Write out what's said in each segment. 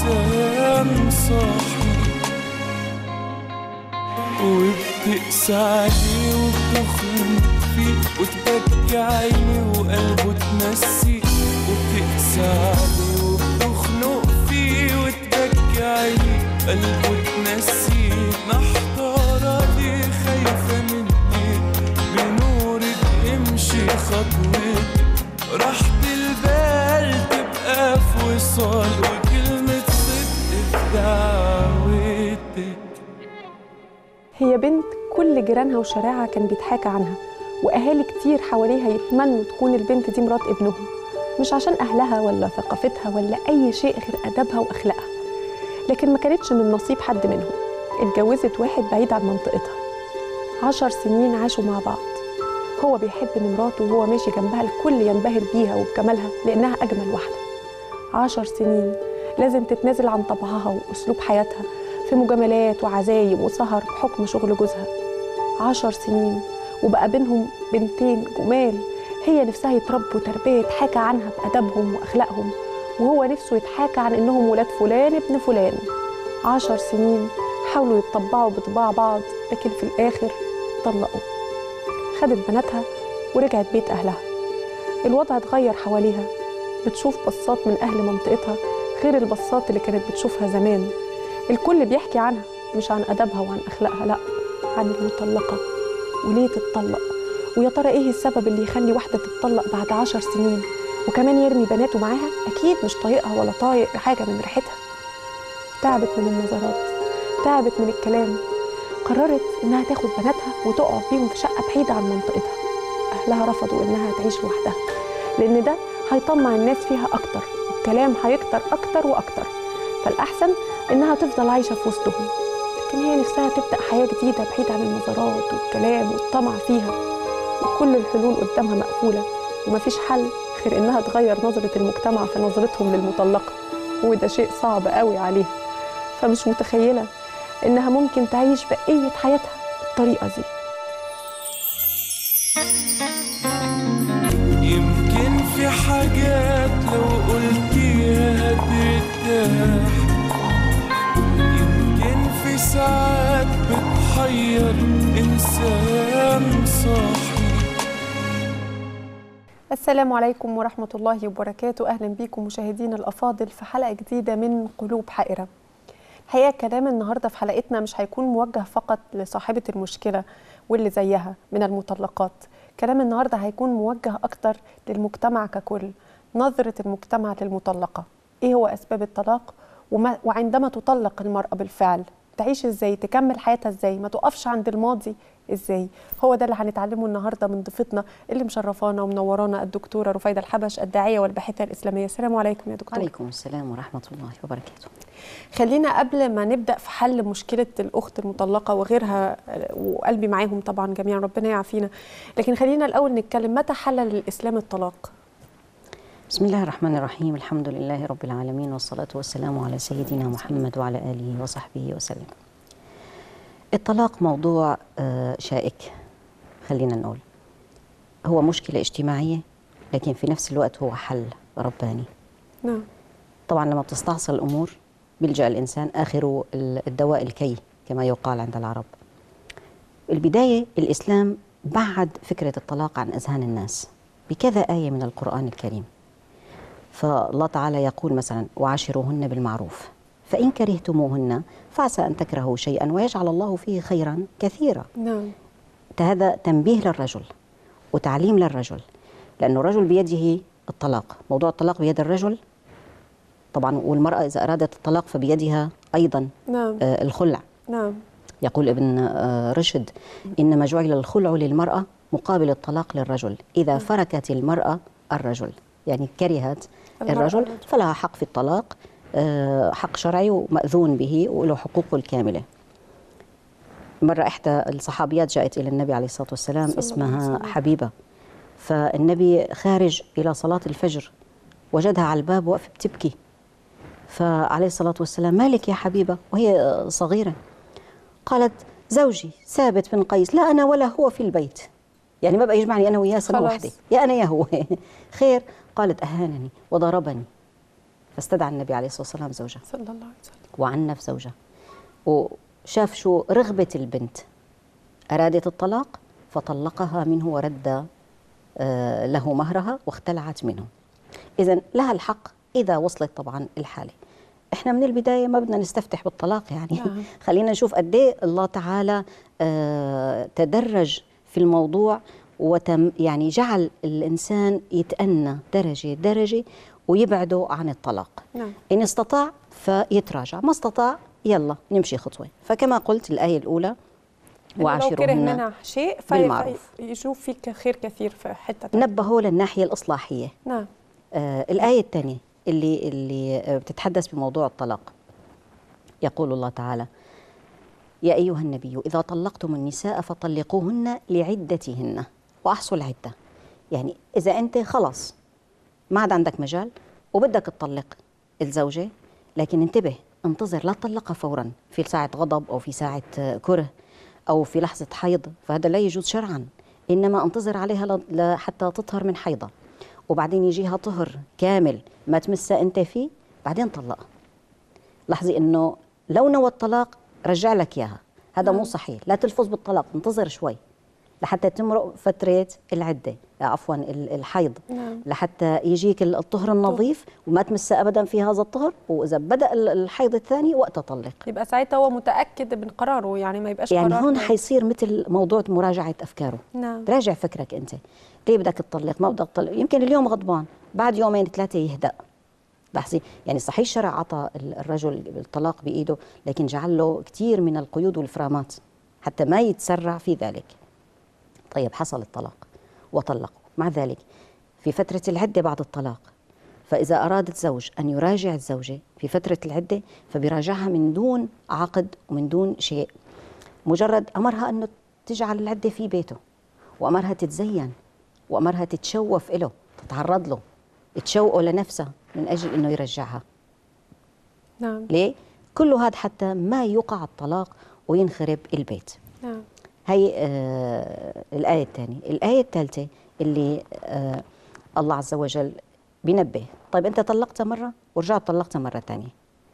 إنسان صاحي، وبتقسى عليه وبتخرم فيه وتبكي عيني وقلبه تنسي، وبتقسى عليه وبتخنق فيه وتبكي عيني قلبه تنسي. محتارة ليه خايفة مني بنورك امشي خطوتك، راحة البال تبقى في وصال وكلمة صدق في دعوتك. هي بنت كل جيرانها وشارعها كان بيتحاكى عنها، واهالي كتير حواليها يتمنوا تكون البنت دي مرات ابنهم، مش عشان اهلها ولا ثقافتها ولا اي شيء غير ادبها واخلاقها، لكن ما كانتش من نصيب حد منهم. اتجوزت واحد بعيد عن منطقتها، 10 سنين عاشوا مع بعض. هو بيحب ان مراته وهو ماشي جنبها الكل ينبهر بيها وبجمالها لانها اجمل واحده. 10 سنين لازم تتنازل عن طبعها واسلوب حياتها في مجاملات وعزايم وسهر بحكم شغل جوزها. 10 سنين وبقى بينهم بنتين جمال، هي نفسها يتربوا تربيه يتحاكى عنها بادبهم واخلاقهم، وهو نفسه يتحاكى عن انهم ولاد فلان ابن فلان. 10 سنين حاولوا يتطبعوا بطباع بعض، لكن في الاخر طلقوا. خدت بناتها ورجعت بيت اهلها. الوضع اتغير حواليها، بتشوف بصات من اهل منطقتها غير البصات اللي كانت بتشوفها زمان. الكل بيحكي عنها، مش عن ادبها وعن اخلاقها، لا، عن المطلقه وليه تتطلق، ويا ترى ايه السبب اللي يخلي واحده تتطلق بعد 10 سنين وكمان يرمي بناته معاها. اكيد مش طايقها ولا طايق حاجه من ريحتها. تعبت من النظرات، تعبت من الكلام، قررت انها تاخد بناتها وتقعد بيهم في شقه بعيده عن منطقتها. اهلها رفضوا انها تعيش لوحدها لان ده هيطمع الناس فيها اكتر، والكلام هيكتر اكتر واكتر، فالاحسن انها تفضل عايشه في وسطهم. لكن هي نفسها تبدا حياه جديده بعيد عن النظرات والكلام والطمع فيها، وكل الحلول قدامها مقفوله، ومفيش حل غير انها تغير نظره المجتمع في نظرتهم للمطلقه، وده شيء صعب قوي عليها. فمش متخيله انها ممكن تعيش بقيه حياتها بالطريقه دي. يمكن في حاجات لو قلتيها ترتاح، يمكن في ساعات بتحير إنسان صاحي. السلام عليكم ورحمة الله وبركاته. أهلا بكم مشاهدينا الأفاضل في حلقة جديدة من قلوب حائرة. الحقيقة كلام النهاردة في حلقتنا مش هيكون موجه فقط لصاحبة المشكلة واللي زيها من المطلقات. كلام النهاردة هيكون موجه أكتر للمجتمع ككل، نظرة المجتمع للمطلقة، إيه هو أسباب الطلاق، وعندما تطلق المرأة بالفعل تعيش إزاي، تكمل حياتها إزاي، ما تقفش عند الماضي إزاي. هو ده اللي هنتعلمه النهاردة من ضيفتنا اللي مشرفانا ومنورانا الدكتورة رفيدة الحبش، الداعية والباحثة الإسلامية. السلام عليكم يا دكتورة. وعليكم السلام ورحمة الله وبركاته. خلينا قبل ما نبدأ في حل مشكلة الأخت المطلقة وغيرها، وقلبي معاهم طبعا جميعا، ربنا يعافينا، لكن خلينا الأول نتكلم متى حلل الإسلام الطلاق؟ بسم الله الرحمن الرحيم، الحمد لله رب العالمين، والصلاة والسلام على سيدنا محمد وعلى آله وصحبه وسلم. الطلاق موضوع شائك، خلينا نقول هو مشكلة اجتماعية، لكن في نفس الوقت هو حل رباني. نعم. طبعا لما بتستعصي الأمور بيلجأ الإنسان آخر الدواء الكي كما يقال عند العرب. البداية الإسلام بعد فكرة الطلاق عن أذهان الناس بكذا آية من القرآن الكريم. فالله تعالى يقول مثلا: وعاشروهن بالمعروف فإن كرهتموهن فعسى أن تكرهوا شيئا ويجعل الله فيه خيرا كثيرا. نعم. هذا تنبيه للرجل وتعليم للرجل، لأنه الرجل بيده الطلاق، موضوع الطلاق بيد الرجل طبعا، والمرأة إذا أرادت الطلاق فبيدها أيضا نعم. الخلع. نعم. يقول ابن رشد: إنما جعل الخلع للمرأة مقابل الطلاق للرجل، إذا فركت المرأة الرجل، يعني كرهت الرجل فلها حق في الطلاق، حق شرعي ومأذون به وله حقوقه الكاملة. مرة إحدى الصحابيات جاءت إلى النبي عليه الصلاة والسلام اسمها حبيبة، فالنبي خارج إلى صلاة الفجر وجدها على الباب وقف بتبكي، فعليه الصلاة والسلام: مالك يا حبيبة؟ وهي صغيرة. قالت: زوجي ثابت بن قيس لا أنا ولا هو في البيت، يعني ما بقى يجمعني أنا وياه سنة واحدة، يا أنا يا هو. خير؟ قالت: أهانني وضربني. فاستدعى النبي عليه الصلاة والسلام زوجها صلى الله عليه وسلم وعنف زوجها، وشاف شو رغبة البنت، أرادت الطلاق فطلقها منه ورد له مهرها واختلعت منه. إذن لها الحق إذا وصلت طبعا الحالة. إحنا من البداية ما بدنا نستفتح بالطلاق يعني خلينا نشوف قد إيه الله تعالى تدرج في الموضوع يعني جعل الإنسان يتأنى درجة درجة ويبعده عن الطلاق. إن استطاع فيتراجع، ما استطاع يلا نمشي خطوة. فكما قلت الآية الأولى وعاشرهن لو كره منها شيء فيشوف فيك خير كثير في حتة تانية. نبهوا للناحية الإصلاحية. نعم. الآية الثانية اللي بتتحدث بموضوع الطلاق، يقول الله تعالى: يا أيها النبي إذا طلقتم النساء فطلقوهن لعدتهن وأحصوا العدة. يعني إذا أنت خلص ما عاد عندك مجال وبدك تطلق الزوجة، لكن انتبه، انتظر، لا تطلقها فورا في ساعة غضب أو في ساعة كره أو في لحظة حيض، فهذا لا يجوز شرعا. إنما انتظر عليها حتى تطهر من حيضة، وبعدين يجيها طهر كامل ما تمسها أنت فيه، بعدين طلقها. لاحظي إنه لو نوى الطلاق رجع لك إياها، هذا مو صحيح. لا تلفظ بالطلاق، انتظر شوي لحتى تمرق فترة العدة، عفوا الحيض، لحتى يجيك الطهر النظيف وما تمسها أبدا في هذا الطهر، وإذا بدأ الحيض الثاني وقتها طلق. يبقى ساعتها هو متأكد من قراره، يعني ما يبقاش يعني قرار هون حيصير مثل موضوع مراجعة أفكاره. راجع فكرك أنت، ليه بدك تطلق؟ ما بدك تطلق، يمكن اليوم غضبان، بعد يومين ثلاثة يهدأ. لاحظي، يعني صحيح الشرع عطى الرجل الطلاق بإيده، لكن جعل له كثير من القيود والفرامات حتى ما يتسرع في ذلك. طيب حصل الطلاق وطلقوا، مع ذلك في فترة العدة بعد الطلاق، فإذا أراد الزوج أن يراجع الزوجة في فترة العدة فبيراجعها من دون عقد ومن دون شيء، مجرد أمرها أنه تجعل العدة في بيته، وأمرها تتزين، وأمرها تتشوف له، تتعرض له، تشوقه لنفسها من أجل أنه يرجعها. نعم. ليه؟ كل هذا حتى ما يقع الطلاق وينخرب البيت. نعم. هي الآية الثانية. الآية الثالثة اللي الله عز وجل بينبه، طيب أنت طلقت مرة ورجعت طلقت مرة ثانية،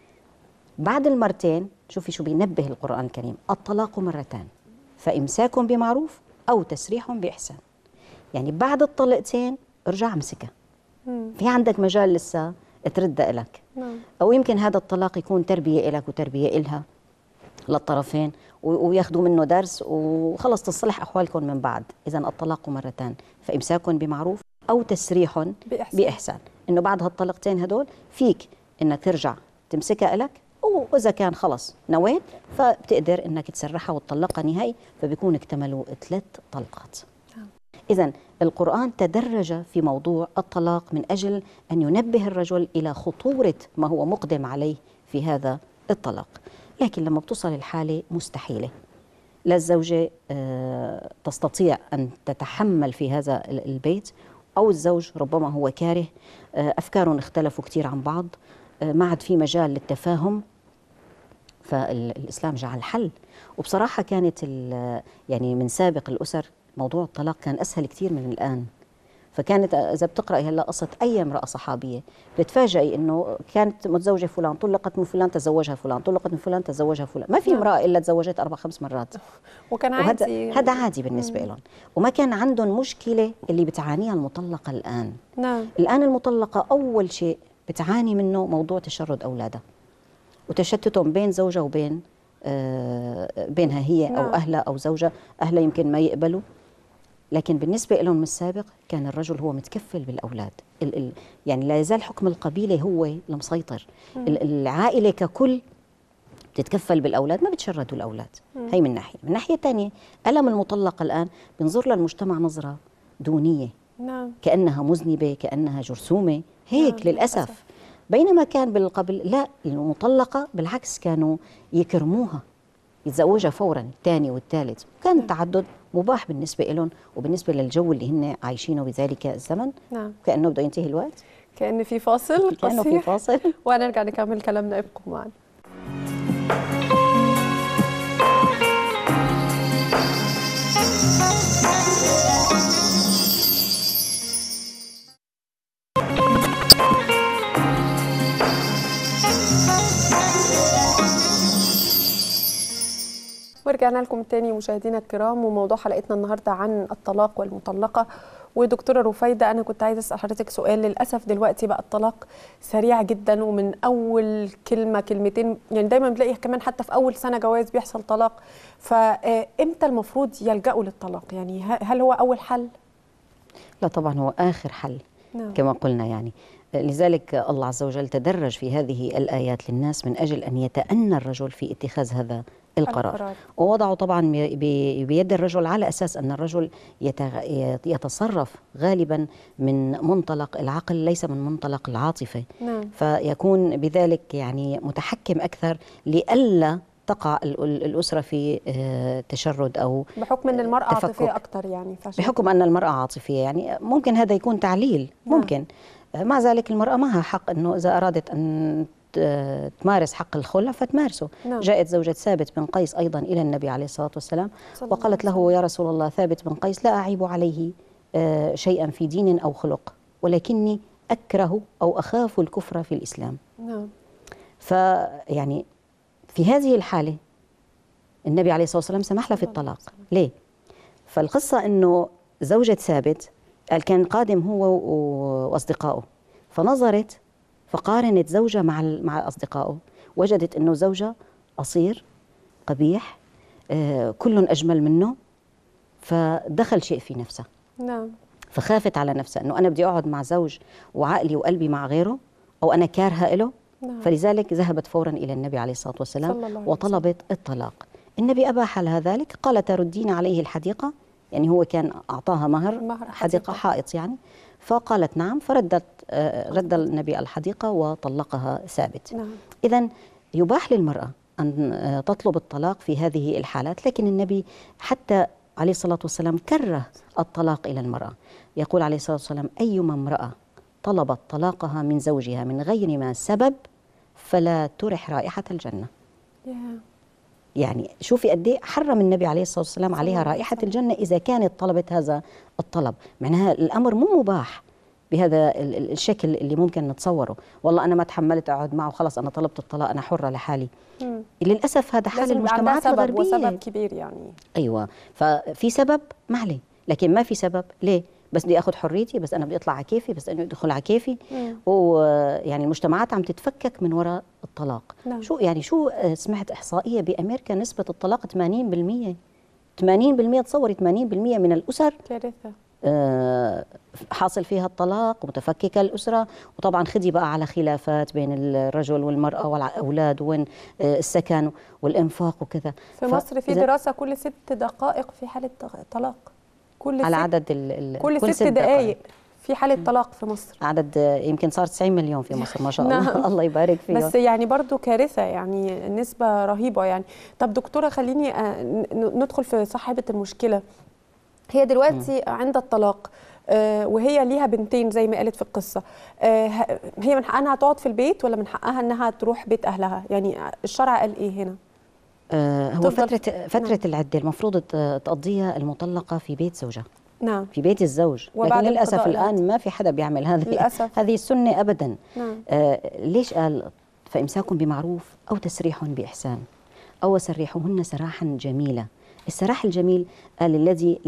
بعد المرتين شوفي شو بينبه القرآن الكريم: الطلاق مرتان فإمساك بمعروف أو تسريح بإحسان. يعني بعد الطلقتين ارجع امسكها، في عندك مجال لسه ترد لك. أو يمكن هذا الطلاق يكون تربية لك وتربية إلها للطرفين، وياخذوا منه درس وخلص تصلح أحوالكم من بعد. إذن الطلاق مرتان فإمساك بمعروف أو تسريح بإحسان. إنه بعد هالطلقتين هدول فيك إنك ترجع تمسكها لك، وإذا كان خلص نويت فبتقدر إنك تسرحها وتطلقها نهائي، فبيكون اكتملوا 3 طلقات. إذن القرآن تدرج في موضوع الطلاق من أجل أن ينبه الرجل إلى خطورة ما هو مقدم عليه في هذا الطلاق. لكن لما بتصل الحالة مستحيلة، لا الزوجة تستطيع أن تتحمل في هذا البيت، أو الزوج ربما هو كاره، أفكارهم اختلفوا كثير عن بعض، ما عاد في مجال للتفاهم، فالإسلام جعل حل. وبصراحة كانت يعني من سابق الأسر موضوع الطلاق كان أسهل كثير من الآن. فكانت إذا بتقرأي هلا قصة أي امرأة صحابية بتفاجئي إنه كانت متزوجة فلان، طلقت من فلان تزوجها فلان، طلقت من فلان تزوجها فلان، ما في امرأة إلا تزوجت 4-5 مرات. وكان عادي، هذا عادي بالنسبة لهم، وما كان عندهم مشكلة اللي بتعانيها المطلقة الآن. نعم. الآن المطلقة أول شيء بتعاني منه موضوع تشرد أولادها وتشتتهم بين زوجها وبين بينها هي أو أهلها أو زوجها. أهلها يمكن ما يقبلوا، لكن بالنسبة لهم من السابق كان الرجل هو متكفل بالأولاد. يعني لا يزال حكم القبيلة هو المسيطر. العائلة ككل بتتكفل بالأولاد، ما بتشردوا الأولاد. هي من ناحية. من ناحية تانية ألم المطلقة الآن بنظر للمجتمع نظرة دونية. نعم. كأنها مذنبة، كأنها جرثومة، هيك نعم. للأسف. بينما كان بالقبل لا، المطلقة بالعكس كانوا يكرموها، يتزوجها فورا الثاني والثالث، وكان التعدد مباح بالنسبة لهم وبالنسبة للجو اللي هن عايشينه بذلك الزمن. نعم. كأنه بده ينتهي الوقت، كأن في فاصل كأنه في فاصل ونرجع نكمل كلامنا. ابقوا معنا. ورجعنا لكم تاني مشاهدينا الكرام، وموضوع حلقتنا النهارده عن الطلاق والمطلقه. ودكتوره رفيده، انا كنت عايزه اسال حضرتك سؤال. للاسف دلوقتي بقى الطلاق سريع جدا، ومن اول كلمه كلمتين، يعني دايما بنلاقي كمان حتى في اول سنه جواز بيحصل طلاق. فامتى المفروض يلجأوا للطلاق؟ يعني هل هو اول حل؟ لا طبعا، هو آخر حل. نعم. كما قلنا يعني. لذلك الله عز وجل تدرج في هذه الآيات للناس من أجل أن يتأنى الرجل في اتخاذ هذا القرار. ووضعوا طبعا بيد الرجل على أساس أن الرجل يتصرف غالبا من منطلق العقل ليس من منطلق العاطفة. نعم. فيكون بذلك يعني متحكم أكثر لئلا تقع الأسرة في تشرد أو بحكم أن المرأة عاطفية أكثر، يعني بحكم أن المرأة عاطفية، يعني ممكن هذا يكون تعليل. ممكن. مع ذلك المرأة معها حق أنه إذا أرادت أن تمارس حق الخلع فتمارسه. نعم. جاءت زوجة ثابت بن قيس أيضا إلى النبي عليه الصلاة والسلام وقالت له: يا رسول الله، ثابت بن قيس لا أعيب عليه شيئا في دين أو خلق، ولكني أكره أو أخاف الكفر في الإسلام. نعم. فيعني في هذه الحالة النبي عليه الصلاة والسلام سمح له في الطلاق. ليه؟ فالقصة أنه زوجة ثابت كان قادم هو وأصدقائه، فنظرت فقارنت زوجة مع أصدقائه، وجدت أنه زوجة قصير قبيح، كل أجمل منه، فدخل شيء في نفسها. نعم. فخافت على نفسها أنه أنا بدي أقعد مع زوج وعقلي وقلبي مع غيره، أو أنا كارهة له. نعم. فلذلك ذهبت فورا إلى النبي عليه الصلاة والسلام وطلبت الطلاق. النبي أباح لها ذلك، قال: تردين عليه الحديقة، يعني هو كان أعطاها مهر حديقة حائط يعني. فقالت نعم، رد النبي الحديقة وطلقها ثابت. نعم. إذن يباح للمرأة أن تطلب الطلاق في هذه الحالات، لكن النبي حتى عليه الصلاة والسلام كره الطلاق إلى المرأة. يقول عليه الصلاة والسلام: أيما امرأة طلبت طلاقها من زوجها من غير ما سبب فلا ترح رائحة الجنة. يعني شوفي قد ايه حرم النبي عليه الصلاة والسلام عليها رائحة الجنة إذا كانت طلبت هذا الطلب. معناها الأمر مو مباح بهذا الشكل اللي ممكن نتصوره. والله أنا ما تحملت أقعد معه، خلاص أنا طلبت الطلاق، أنا حرة لحالي. للأسف هذا حال المجتمعات الغربية، وسبب كبير يعني. أيوة، ففي سبب ما عليه، لكن ما في سبب ليه؟ بس بدي اخذ حريتي، بس انا بدي اطلع على كيفي، بس انا بدي ادخل على كيفي. ويعني المجتمعات عم تتفكك من وراء الطلاق. نعم. شو سمعت احصائيه بامريكا نسبه الطلاق 80%. 80%، تصوري 80% من الاسر كارثه. حاصل فيها الطلاق ومتفككه الاسره. وطبعا خدي بقى على خلافات بين الرجل والمراه والاولاد، وين السكن والانفاق وكذا. في مصر في دراسه كل 6 دقائق في حاله طلاق. على عدد كل 6 دقائق في حالة طلاق في مصر. عدد يمكن صار 90 مليون في مصر، ما شاء الله. الله يبارك فيهم. بس يعني برضو كارثة، يعني نسبة رهيبة يعني. طب دكتورة، خليني ندخل في صاحبة المشكلة. هي دلوقتي عند الطلاق وهي ليها بنتين زي ما قالت في القصة، هي من حقها انها تقعد في البيت ولا من حقها انها تروح بيت اهلها؟ يعني الشرع قال ايه هنا؟ هو فترة العدة المفروض تقضيها المطلقة في بيت زوجها. نعم. في بيت الزوج، لكن للأسف الآن ما في حدا بيعمل هذه السنة أبدا. نعم. ليش قال: فإمساك بمعروف أو تسريح بإحسان أو سرحوهن سراحا جميلا. السراح الجميل قال الذي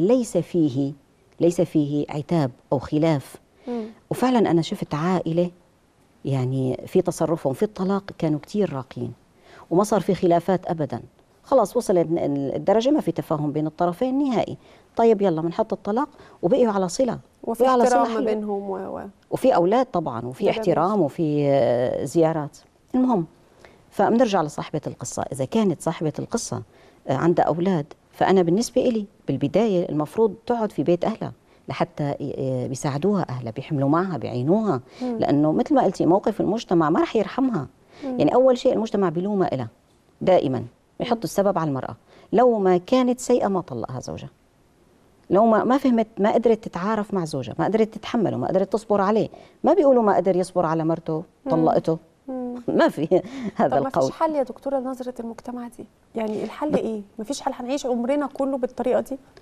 ليس فيه عتاب أو خلاف. وفعلا أنا شفت عائلة يعني في تصرفهم في الطلاق كانوا كتير راقين وما صار في خلافات أبدا. خلاص وصلت الدرجة ما في تفاهم بين الطرفين نهائي. طيب يلا بنحط الطلاق، وبقيوا على صلة، وفي احترام بينهم وفي أولاد طبعا، وفي احترام، وفي زيارات. المهم، فبنرجع لصاحبة القصة. إذا كانت صاحبة القصة عندها أولاد، فأنا بالنسبة إلي بالبداية المفروض تقعد في بيت أهلها لحتى بيساعدوها أهلها، بيحملوا معها، بيعينوها. لأنه مثل ما قلتي موقف المجتمع ما رح يرحمها. يعني أول شيء المجتمع بيلومها إلها دائما، يحط السبب على المرأة. لو ما كانت سيئة ما طلقها زوجها، لو ما فهمت، ما قدرت تتعارف مع زوجها، ما قدرت تتحمله، ما قدرت تصبر عليه. ما بيقولوا ما قدر يصبر على مرته طلقته. ما في هذا القول. ما فيش حل يا دكتورة لنظرة المجتمع دي؟ يعني الحل ايه؟ ما فيش حل، هنعيش عمرنا كله بالطريقة دي؟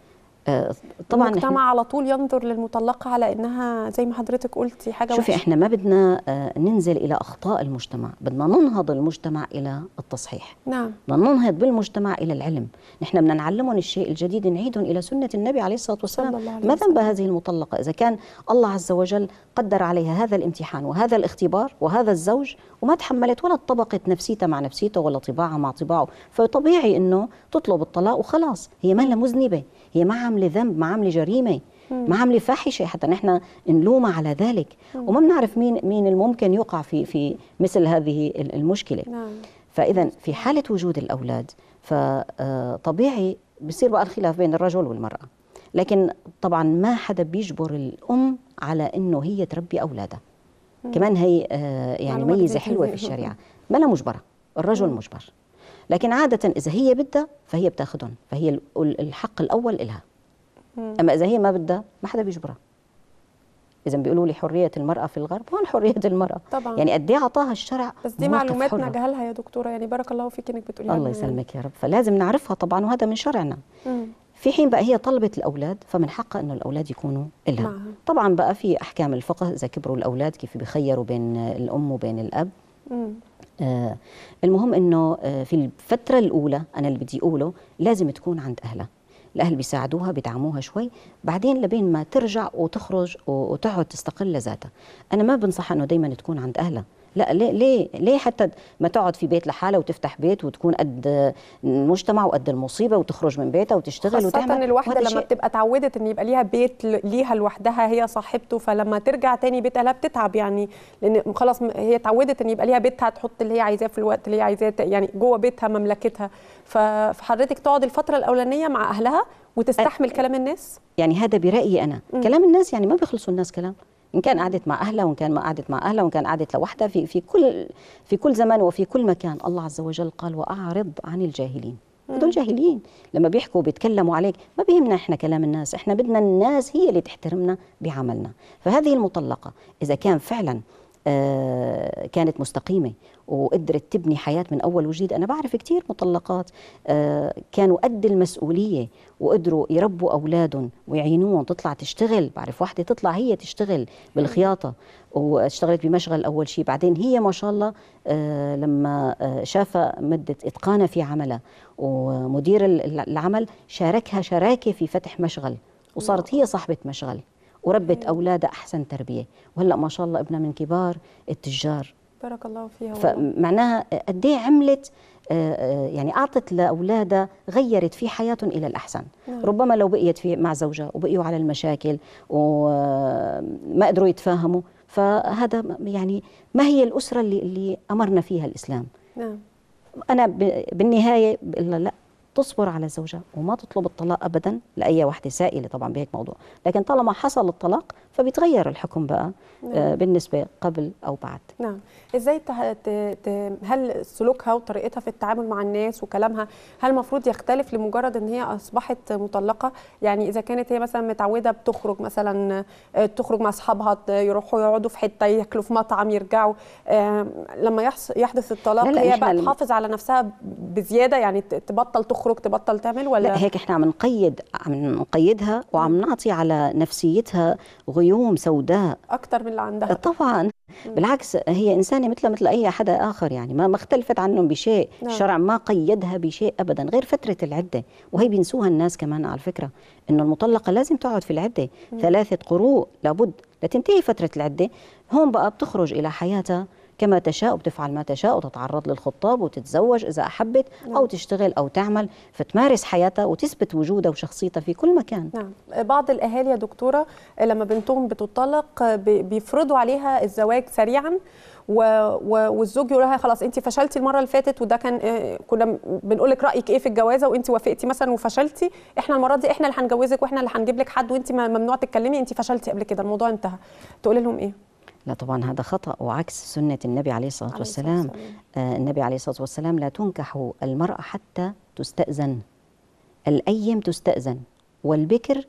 طبعا المجتمع على طول ينظر للمطلقة على إنها زي ما حضرتك قلتي حاجة شوفي وحشة. احنا ما بدنا ننزل إلى أخطاء المجتمع، بدنا ننهض المجتمع إلى التصحيح. نعم. بدنا ننهض بالمجتمع إلى العلم. نحن بدنا نعلمهم الشيء الجديد، نعيدهم إلى سنة النبي عليه الصلاة والسلام. ما ذنب هذه المطلقة إذا كان الله عز وجل قدر عليها هذا الامتحان وهذا الاختبار وهذا الزوج وما تحملت ولا طبقت نفسيتها مع نفسيته ولا طباعها مع طباعه، فطبيعي إنه تطلب الطلاق وخلاص. هي ما لها مذنبة، هي ما عاملة ذنب، ما عاملة جريمة، ما عاملة فاحشة حتى نحن نلومها على ذلك. وما بنعرف مين الممكن يقع في مثل هذه المشكلة. فإذا في حالة وجود الأولاد فطبيعي بصير بقى الخلاف بين الرجل والمرأة، لكن طبعا ما حدا بيجبر الأم على إنه هي تربي أولادها. كمان هي يعني ميزة حلوة في الشريعة، ما لها مجبرة، الرجل مجبر، لكن عادة إذا هي بدها فهي بتاخدهم، فهي الحق الأول إلها. أما إذا هي ما بدها ما حدا بيجبرها. إذا بيقولوا لي حرية المرأة في الغرب، هون حرية المرأة طبعا. يعني قد ايه عطاها الشرع. بس دي معلومات نجهلها يا دكتورة، يعني بارك الله فيك إنك بتقوليها. الله يسلمك يا رب. فلازم نعرفها طبعا، وهذا من شرعنا. في حين بقى هي طلبت الأولاد فمن حقها إنه الأولاد يكونوا إلها. طبعا بقى في أحكام الفقه إذا كبروا الأولاد كيف بيخيروا بين الأم وبين الأب. المهم إنه في الفترة الأولى أنا اللي بدي أقوله لازم تكون عند أهلها. الأهل بيساعدوها بيدعموها شوي، بعدين لبين ما ترجع وتخرج وتقعد تستقل لذاتها. أنا ما بنصح إنه دايما تكون عند أهلها، لا. ليه حتى ما تقعد في بيت لحالها وتفتح بيت وتكون قد المجتمع وقد المصيبة وتخرج من بيتها وتشتغل وتعمل. خاصة الواحدة لما بتبقى اتعودت ان يبقى ليها بيت ليها لوحدها هي صاحبته، فلما ترجع تاني بيت اهلها بتتعب، يعني لان خلاص هي اتعودت ان يبقى ليها بيتها تحط اللي هي عايزاه في الوقت اللي هي عايزاه، يعني جوه بيتها مملكتها. فحضرتك تقعد الفترة الأولانية مع أهلها وتستحمل كلام الناس. يعني هذا برأيي أنا. كلام الناس يعني ما بيخلصوا الناس كلام، إن كان قعدت مع أهلها وإن كان ما قعدت مع أهلها وإن كان قعدت لوحدها في كل زمان وفي كل مكان. الله عز وجل قال وأعرض عن الجاهلين. هدول جاهلين لما بيحكوا وبيتكلموا عليك ما بيهمنا إحنا كلام الناس، إحنا بدنا الناس هي اللي تحترمنا بعملنا. فهذه المطلقة إذا كان فعلا كانت مستقيمة وقدرت تبني حياة من أول وجديد. أنا بعرف كتير مطلقات كانوا قد المسؤولية وقدروا يربوا أولادهم ويعينوهم تطلع تشتغل. بعرف واحدة تطلع هي تشتغل بالخياطة واشتغلت بمشغل أول شيء، بعدين هي ما شاء الله لما شاف مدة إتقانها في عملها ومدير العمل شاركها شراكة في فتح مشغل وصارت هي صاحبة مشغل وربت أولادها أحسن تربية، وهلأ ما شاء الله ابنها من كبار التجار. بارك الله فيها. فمعناها قد ايه عملت يعني أعطت لأولادها، غيرت في حياتهم إلى الأحسن. ربما لو بقيت مع زوجها وبقيوا على المشاكل وما قدروا يتفاهموا، فهذا يعني ما هي الأسرة اللي أمرنا فيها الإسلام. أنا بالنهاية لا تصبر على زوجها وما تطلب الطلاق أبدا لأي واحدة سائلة طبعا بهيك موضوع، لكن طالما حصل الطلاق فبيتغير الحكم بقى بالنسبة قبل أو بعد. نعم. إزاي هل سلوكها وطريقتها في التعامل مع الناس وكلامها هل المفروض يختلف لمجرد أن هي أصبحت مطلقة؟ يعني إذا كانت هي مثلا متعودة بتخرج مثلا تخرج مع أصحابها يروحوا يقعدوا في حتة ياكلوا في مطعم يرجعوا، لما يحدث الطلاق هي بقى تحافظ على نفسها بزيادة، يعني تبطل تخرج تبطل تعمل ولا؟ لا، هيك احنا عم نقيدها وعم نعطي على نفسيتها غيوم سوداء أكثر من اللي عندها. طبعا بالعكس هي إنسانة مثل أي حدا آخر، يعني ما اختلفت عنهم بشيء. الشرع ما قيدها بشيء أبدا غير فترة العدة، وهي بينسوها الناس كمان على فكرة إنه المطلقة لازم تقعد في العدة 3 قروء لابد لتنتهي فترة العدة. هون بقى بتخرج إلى حياتها كما تشاء وبتفعل ما تشاء وتتعرض للخطاب وتتزوج إذا أحبت أو تشتغل أو تعمل، فتمارس حياتها وتثبت وجودها وشخصيتها في كل مكان. نعم. بعض الأهالي يا دكتورة لما بنتهم بتطلق بيفرضوا عليها الزواج سريعا والزوج يقول لها خلاص انت فشلتي المره اللي فاتت، وده كنا بنقول لك رايك ايه في الجوازه وانت وافقتي مثلا وفشلتي، احنا المره دي احنا اللي هنجوزك واحنا اللي هنجيب لك حد وانت ممنوع تتكلمي، انت فشلتي قبل كده الموضوع انتهى. تقول لهم ايه؟ لا طبعا هذا خطأ وعكس سنة النبي عليه الصلاة والسلام. النبي عليه الصلاة والسلام لا تنكح المرأة حتى تستأذن. الأيم تستأذن والبكر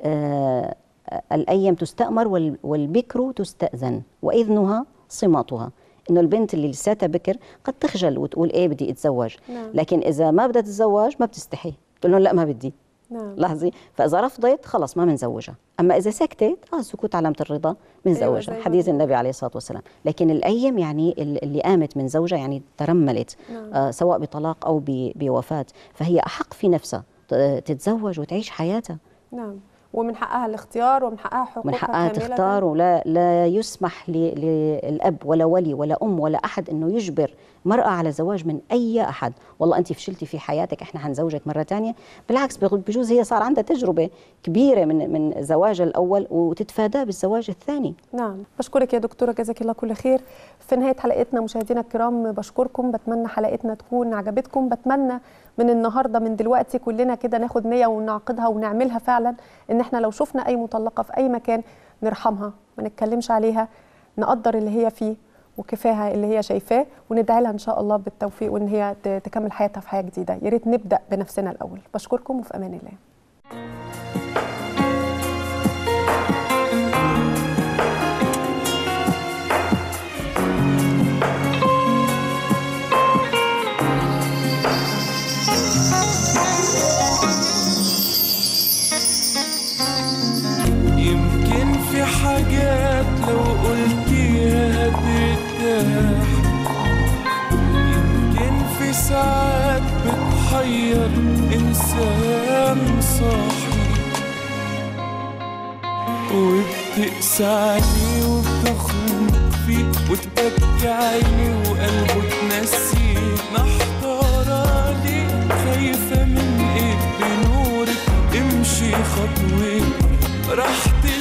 الأيم تستأمر والبكر تستأذن وإذنها صماتها. إنه البنت اللي لساتها بكر قد تخجل وتقول إيه بدي أتزوج، لكن إذا ما بدها تتزوج ما بتستحي، تقول لهم لا ما بدي. نعم. لاحظي، فاذا رفضت خلص ما بنزوجها، اما اذا سكتت السكوت علامه الرضا بنزوجها. أيوة حديث النبي عليه الصلاه والسلام. لكن الايم يعني اللي قامت من زوجها يعني ترملت، نعم. سواء بطلاق او بوفاه، فهي احق في نفسها تتزوج وتعيش حياتها. نعم، ومن حقها الاختيار ومن حقها حقوقها من حقها كاملة. تختار، ولا يسمح للأب ولا ولي ولا أم ولا أحد أنه يجبر مرأة على الزواج من أي أحد. والله أنت فشلتي في حياتك، إحنا حنزوجك مرة تانية. بالعكس، بجوز هي صار عندها تجربة كبيرة من زواجها الأول وتتفاداه بالزواج الثاني. نعم، بشكرك يا دكتورة، جزاك الله كل خير. في نهاية حلقتنا مشاهدينا الكرام بشكركم، بتمنى حلقتنا تكون عجبتكم، بتمنى من النهاردة من دلوقتي كلنا كده ناخد نية ونعقدها ونعملها فعلا، إن إحنا لو شفنا أي مطلقة في أي مكان نرحمها، ما نتكلمش عليها، نقدر اللي هي فيه وكفاها اللي هي شايفاه، وندعي لها إن شاء الله بالتوفيق وإن هي تكمل حياتها في حياة جديدة. يا ريت نبدأ بنفسنا الأول. بشكركم وفي أمان الله. يمكن في حاجات لو قلتيها هترتاح، يمكن في ساعات بتحير إنسان صاحي، وبتقسى عليه وبتخنق فيه وتبكي عيني وقلبه تنسيه. محتارة ليه، خايفة من ايه؟ بنورك امشي خطوة راح